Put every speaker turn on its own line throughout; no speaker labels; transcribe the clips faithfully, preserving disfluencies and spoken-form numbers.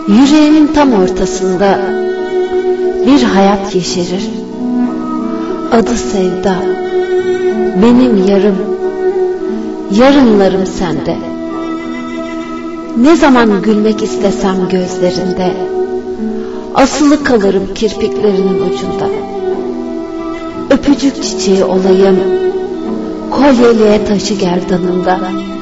Yüreğimin tam ortasında bir hayat yeşerir. Adı sevda, benim yarım, yarınlarım sende. Ne zaman gülmek istesem gözlerinde, asılı kalırım kirpiklerinin ucunda. Öpücük çiçeği olayım, kolyeliğe taşı gerdanında.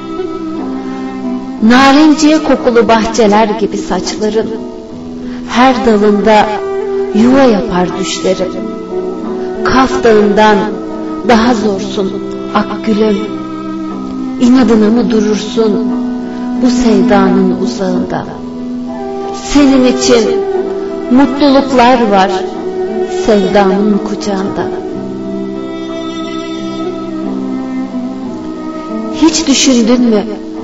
Narinciye kokulu bahçeler gibi saçların, her dalında yuva yapar düşlerim. Kaf Dağı'ndan daha zorsun ak gülüm, İnadına mı durursun bu sevdanın uzağında? Senin için mutluluklar var sevdamın kucağında. Hiç düşündün mü?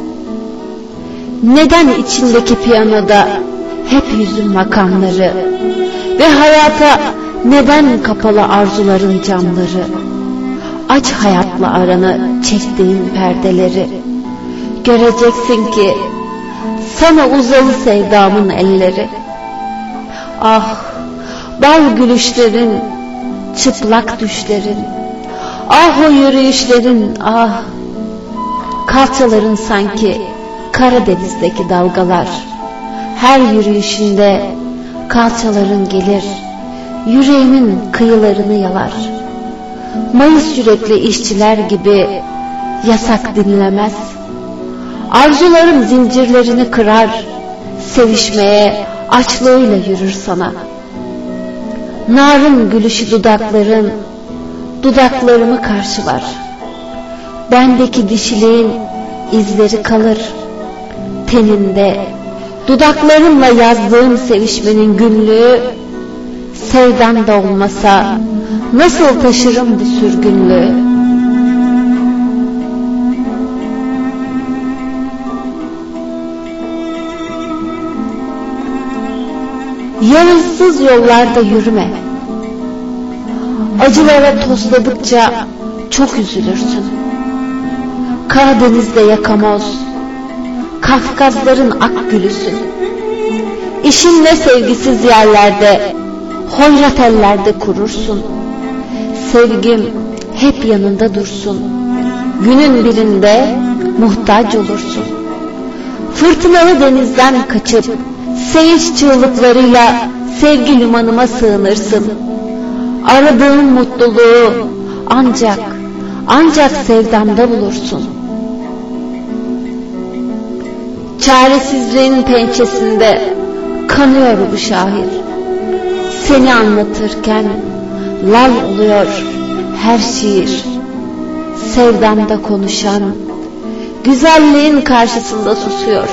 Neden içindeki piyanoda hep yüzün makamları ve hayata neden kapalı arzuların camları? Aç hayatla aranı çektiğin perdeleri. Göreceksin ki sana uzalı sevdamın elleri. Ah, bal gülüşlerin, çıplak düşlerin, ah o yürüyüşlerin, ah kalçaların sanki Karadeniz'deki dalgalar. Her yürüyüşünde kalçaların gelir, yüreğimin kıyılarını yalar. Mayıs yürekli işçiler gibi yasak dinlemez. Arzularım zincirlerini kırar, sevişmeye açlığıyla yürür sana. Narın gülüşü dudakların, dudaklarımı karşılar. Bendeki dişiliğin izleri kalır. Teninde, dudaklarımla yazdığım sevişmenin günlüğü, sevdanda olmasa nasıl taşırım bu sürgünlüğü? Yarınsız yollarda yürüme. Acılara tosladıkça çok üzülürsün. Karadeniz'de yakamoz, Kafkasların ak gülüsün. İşinle sevgisiz yerlerde, hoyrat ellerde kurursun. Sevgim hep yanında dursun. Günün birinde muhtaç olursun. Fırtınalı denizden kaçıp sevinç çığlıklarıyla sevgi limanıma sığınırsın. Aradığın mutluluğu ancak ancak sevdamda bulursun. Çaresizliğin pençesinde kanıyor bu şair. Seni anlatırken lal oluyor her şiir. Sevdamda konuşan güzelliğin karşısında susuyor.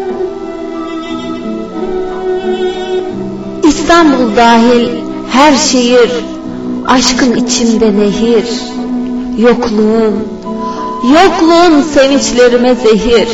İstanbul dahil her şehir aşkın içimde nehir. Yokluğun, yokluğun sevinçlerime zehir.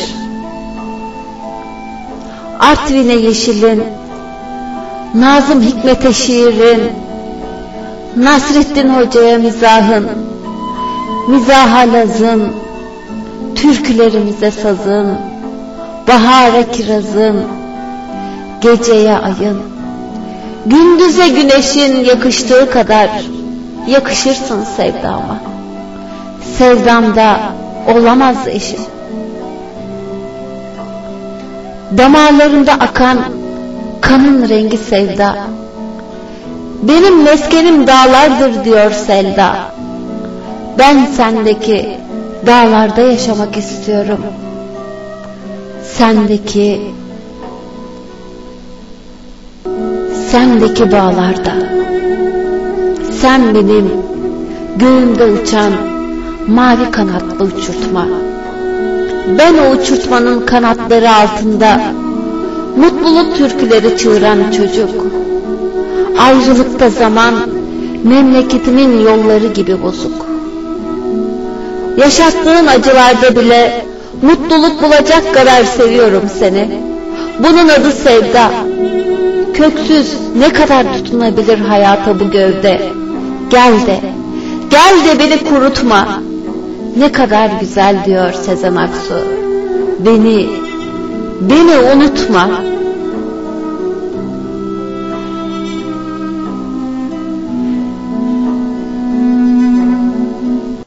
Artvin'e yeşilin, Nazım Hikmet'e şiirin, Nasrettin Hoca'ya mizahın, mizaha lazın, türkülerimize sazın, bahara kirazın, geceye ayın, gündüze güneşin yakıştığı kadar yakışırsın sevdama. Sevdamda olamaz eşim. Damarlarında akan kanın rengi sevda. Benim meskenim dağlardır diyor Selda. Ben sendeki dağlarda yaşamak istiyorum. Sendeki Sendeki bağlarda. Sen benim göğümde uçan mavi kanatlı uçurtma. Ben o uçurtmanın kanatları altında mutluluk türküleri çığıran çocuk. Ayrılıkta zaman memleketimin yolları gibi bozuk. Yaşattığın acılarda bile mutluluk bulacak kadar seviyorum seni. Bunun adı sevda. Köksüz ne kadar tutunabilir hayata bu gövde? Gel de, gel de beni kurutma. Ne kadar güzel diyor Sezen Aksu. Beni, beni unutma.